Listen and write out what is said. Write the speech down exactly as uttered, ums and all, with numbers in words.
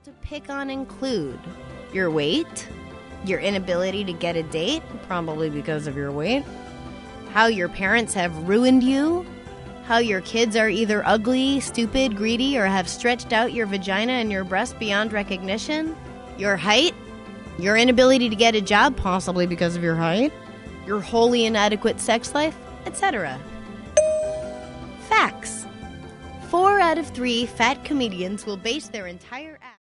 to pick on include your weight, your inability to get a date, probably because of your weight, how your parents have ruined you, how your kids are either ugly, stupid, greedy, or have stretched out your vagina and your breast beyond recognition, your height, your inability to get a job, possibly because of your height, your wholly inadequate sex life, et cetera. Facts. Four out of three fat comedians will base their entire